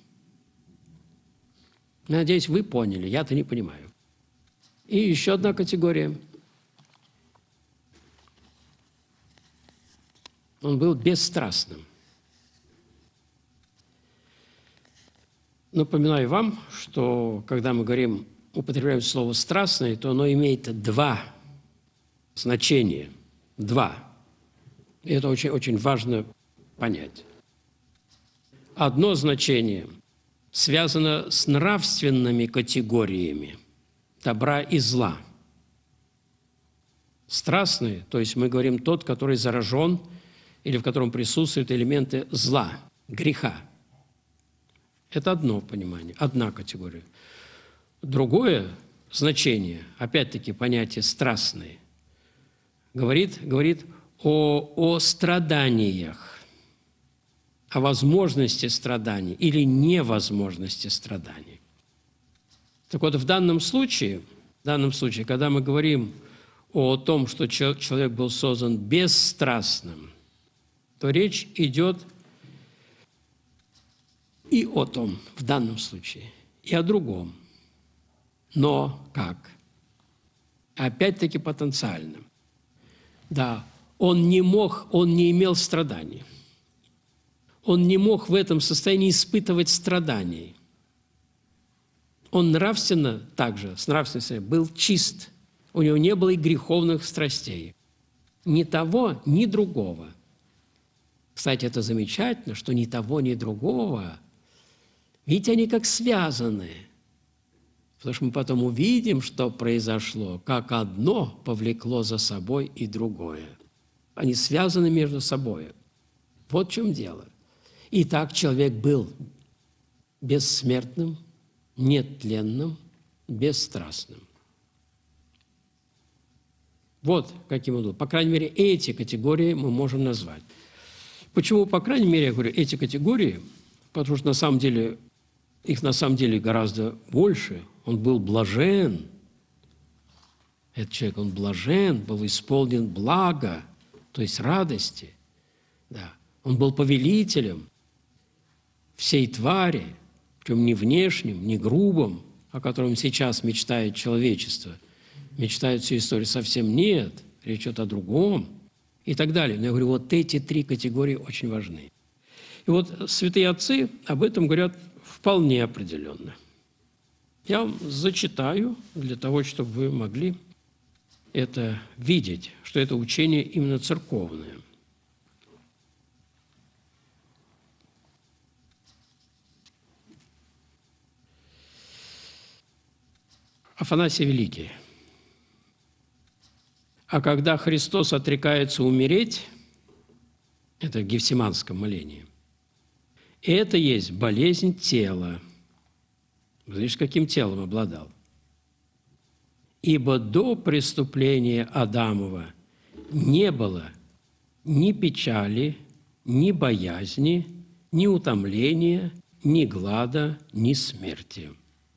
Speaker 1: Надеюсь, вы поняли. Я-то не понимаю. И еще одна категория. Он был бесстрастным. Напоминаю вам, что когда мы употребляем слово «страстный», то оно имеет два значения. Два. И это очень важно понять. Одно значение связано с нравственными категориями добра и зла. Страстный, то есть мы говорим тот, который заражен или в котором присутствуют элементы зла, греха. Это одно понимание, одна категория. Другое значение, опять-таки понятие «страстный», говорит о страданиях, о возможности страданий или невозможности страданий. Так вот, в данном случае, когда мы говорим о том, что человек был создан бесстрастным, то речь идет и о том, в данном случае, и о другом. Но как? Опять-таки потенциальным. Да, он не имел страданий. Он не мог в этом состоянии испытывать страданий. Он нравственно также, с нравственностью был чист. У него не было и греховных страстей. Ни того, ни другого. Кстати, это замечательно, что ни того, ни другого, ведь они как связаны. Потому что мы потом увидим, что произошло, как одно повлекло за собой и другое. Они связаны между собой. Вот в чем дело. Итак, человек был бессмертным, нетленным, бесстрастным. Вот каким он был. По крайней мере, эти категории мы можем назвать. Почему, по крайней мере, я говорю, эти категории? Потому что их на самом деле гораздо больше. Он был блажен. Этот человек, он блажен, был исполнен блага, то есть радости. Да. Он был повелителем всей твари, причем не внешним, не грубым, о котором сейчас мечтает человечество. Мечтает всю историю, совсем нет. Речь идет о другом и так далее. Но я говорю, вот эти три категории очень важны. И вот святые отцы об этом говорят вполне определенно. Я вам зачитаю для того, чтобы вы могли это видеть, что это учение именно церковное. Афанасий Великий. А когда Христос отрекается умереть, это в Гефсиманском молении, это есть болезнь тела. Знаешь, каким телом обладал? Ибо до преступления Адамова не было ни печали, ни боязни, ни утомления, ни глада, ни смерти.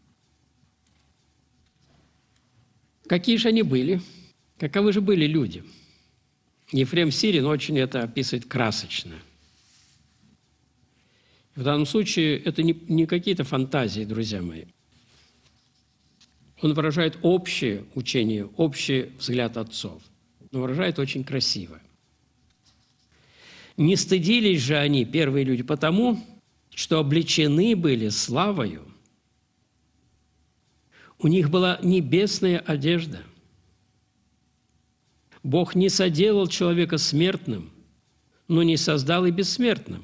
Speaker 1: Какие же они были? Каковы же были люди? Ефрем Сирин очень это описывает красочно. В данном случае это не какие-то фантазии, друзья мои. Он выражает общее учение, общий взгляд отцов. но выражает очень красиво. Не стыдились же они, первые люди, потому, что облечены были славою. У них была небесная одежда. Бог не соделал человека смертным, но не создал и бессмертным.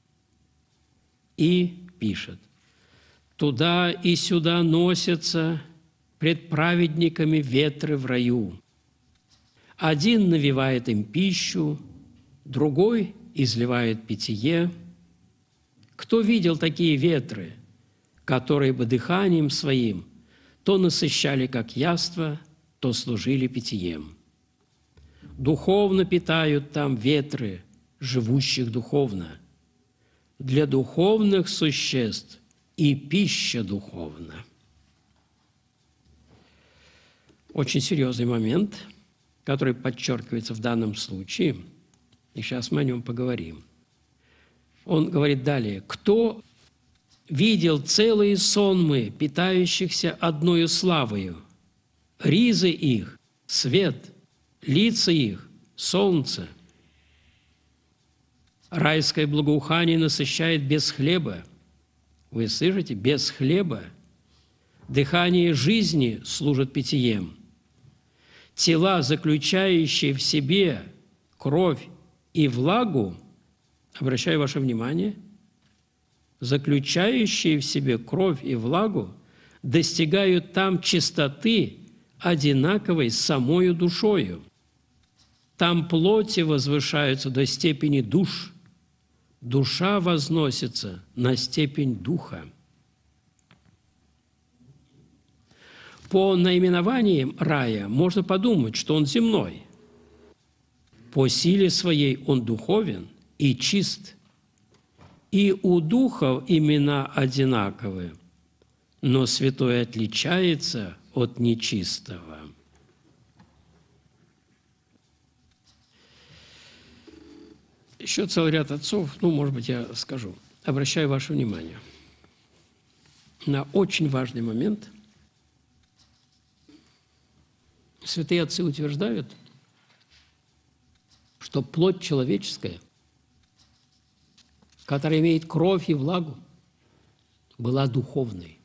Speaker 1: И пишет: «Туда и сюда носятся пред праведниками ветры в раю. Один навевает им пищу, другой изливает питье. Кто видел такие ветры, которые бы дыханием своим то насыщали, как яство, то служили питьем? Духовно питают там ветры, живущих духовно. Для духовных существ и пища духовна». Очень серьезный момент, который подчеркивается в данном случае, и сейчас мы о нем поговорим. Он говорит далее: «Кто видел целые сонмы, питающихся одною славою, ризы их, свет, лица их, солнце. Райское благоухание насыщает без хлеба». Вы слышите? Без хлеба. Дыхание жизни служит питьем. Тела, заключающие в себе кровь и влагу, обращаю ваше внимание, заключающие в себе кровь и влагу, достигают там чистоты, одинаковой с самою душою. Там плоти возвышаются до степени душ, душа возносится на степень духа. По наименованиям рая можно подумать, что он земной. По силе своей он духовен и чист. И у духов имена одинаковы, но святой отличается от нечистого. Еще целый ряд отцов, может быть, я скажу, обращаю ваше внимание на очень важный момент. Святые отцы утверждают, что плоть человеческая, которая имеет кровь и влагу, была духовной.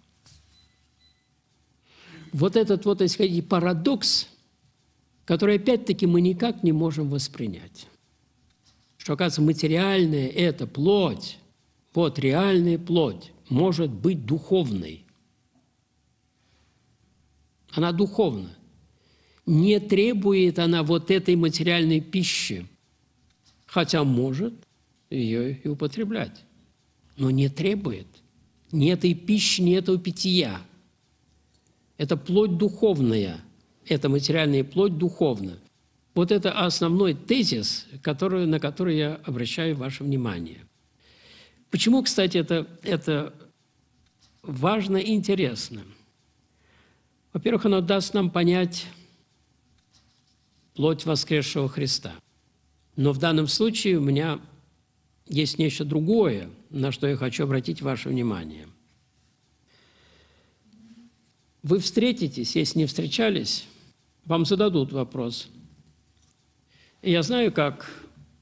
Speaker 1: Вот этот вот, если хотите, парадокс, который опять-таки мы никак не можем воспринять. Что, оказывается, материальная – это плоть, вот реальная плоть может быть духовной. Она духовна. Не требует она вот этой материальной пищи, хотя может ее и употреблять, но не требует ни этой пищи, ни этого питья. Это плоть духовная, это материальная плоть духовна. Вот это основной тезис, на который я обращаю ваше внимание. Почему, кстати, это важно и интересно? Во-первых, оно даст нам понять плоть воскресшего Христа. Но в данном случае у меня есть нечто другое, на что я хочу обратить ваше внимание. Вы встретитесь, если не встречались, вам зададут вопрос. И я знаю, как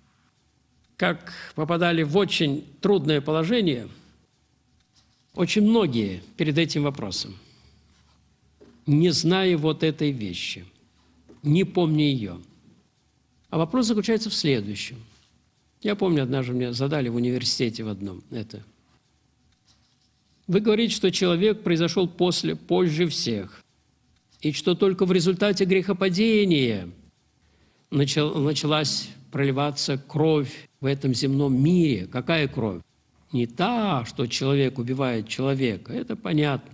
Speaker 1: попадали в очень трудное положение очень многие перед этим вопросом, не зная вот этой вещи, не помня ее. А вопрос заключается в следующем. Я помню, однажды мне задали в университете в одном это. Вы говорите, что человек произошел позже всех, и что только в результате грехопадения началась проливаться кровь в этом земном мире. Какая кровь? Не та, что человек убивает человека, это понятно.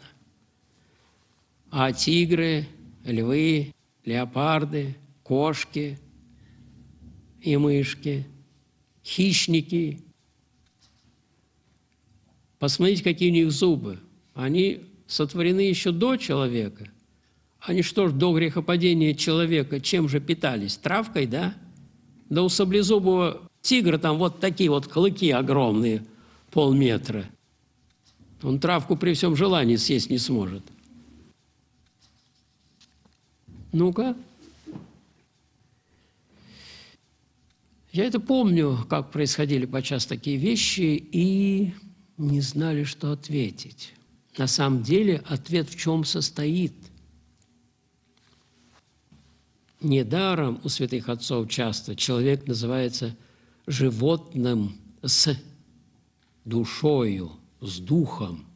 Speaker 1: А тигры, львы, леопарды, кошки и мышки, хищники. Посмотрите, какие у них зубы. Они сотворены еще до человека. Они что ж, до грехопадения человека чем же питались? Травкой, да? Да у саблезубого тигра там вот такие вот клыки огромные, полметра. Он травку при всем желании съесть не сможет. Ну-ка. Я это помню, как происходили подчас такие вещи, и не знали, что ответить. На самом деле ответ в чем состоит? Недаром у святых отцов часто человек называется животным с душою, с духом.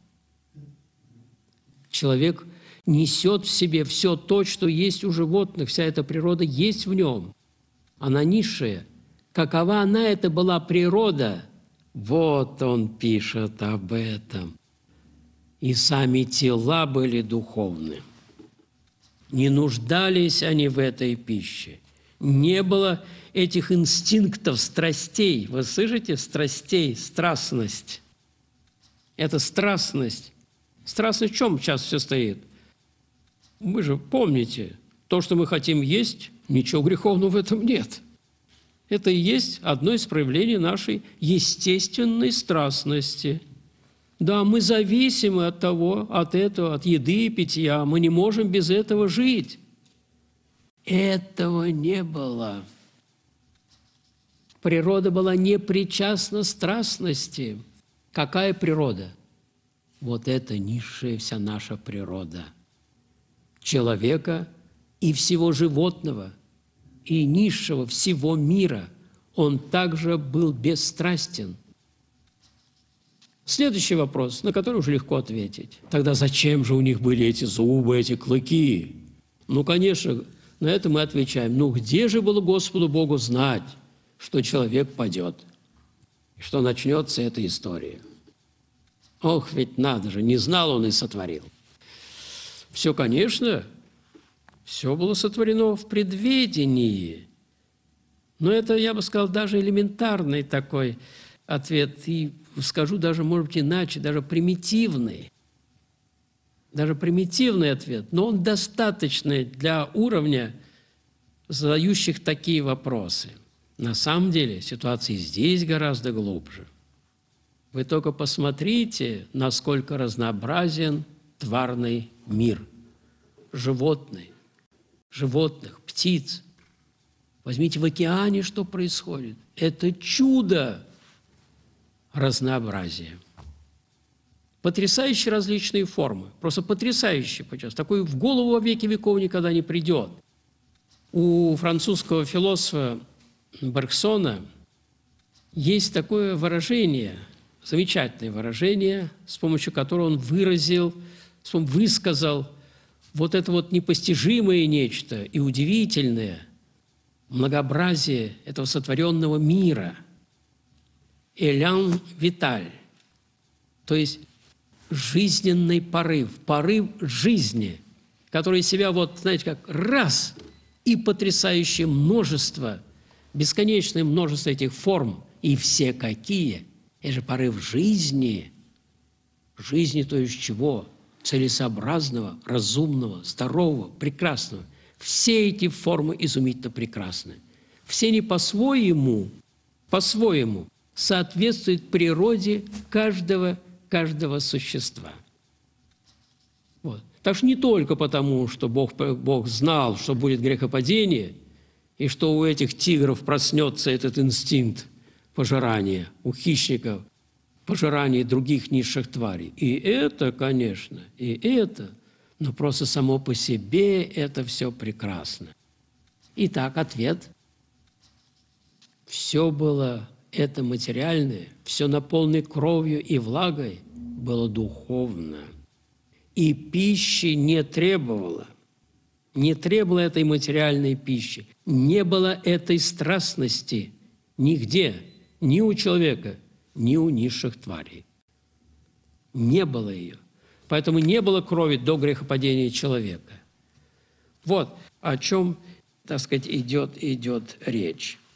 Speaker 1: Человек несет в себе все то, что есть у животных, вся эта природа есть в нем. Она низшая. Какова она, это была природа? Вот он пишет об этом. И сами тела были духовны. Не нуждались они в этой пище. Не было этих инстинктов, страстей. Вы слышите? Страстей, страстность. Это страстность. Страстность в чем сейчас все стоит? Вы же помните, то, что мы хотим есть, ничего греховного в этом нет. Это и есть одно из проявлений нашей естественной страстности. Да, мы зависимы от того, от этого, от еды и питья. Мы не можем без этого жить. Этого не было. Природа была не причастна страстности. Какая природа? Вот это низшая вся наша природа. Человека и всего животного, и низшего всего мира. Он также был бесстрастен. Следующий вопрос, на который уже легко ответить. Тогда зачем же у них были эти зубы, эти клыки? Ну, конечно, на это мы отвечаем. Ну, где же было Господу Богу знать, что человек падет, и что начнется эта история? Ох, ведь надо же, не знал он и сотворил. Все, конечно, все было сотворено в предведении. Но это, я бы сказал, даже элементарный такой ответ. И скажу даже, может быть, иначе, даже примитивный. Даже примитивный ответ. Но он достаточный для уровня задающих такие вопросы. На самом деле ситуация здесь гораздо глубже. Вы только посмотрите, насколько разнообразен тварный мир. Животных, птиц. Возьмите в океане, что происходит. Это чудо разнообразия. Потрясающие различные формы. Просто потрясающие. Такой в голову во веки веков никогда не придет. У французского философа Бергсона есть такое выражение, замечательное выражение, с помощью которого он высказал вот это вот непостижимое нечто и удивительное многообразие этого сотворенного мира. Элян виталь, то есть жизненный порыв жизни, который себя вот, знаете, как раз и потрясающее множество, бесконечное множество этих форм, и все какие. Это же порыв жизни. Жизни, то есть чего? Целесообразного, разумного, здорового, прекрасного. Все эти формы изумительно прекрасны. Все они по-своему соответствуют природе каждого существа. Вот. Так что не только потому, что Бог знал, что будет грехопадение, и что у этих тигров проснется этот инстинкт пожирания, у хищников пожирания других низших тварей. И это, конечно, но просто само по себе это все прекрасно. Итак, ответ. Все было это материальное, все наполненное кровью и влагой было духовно. И пищи не требовало этой материальной пищи, не было этой страстности нигде, ни у человека, ни у низших тварей. Не было ее. Поэтому не было крови до грехопадения человека. Вот о чем, так сказать, идет речь.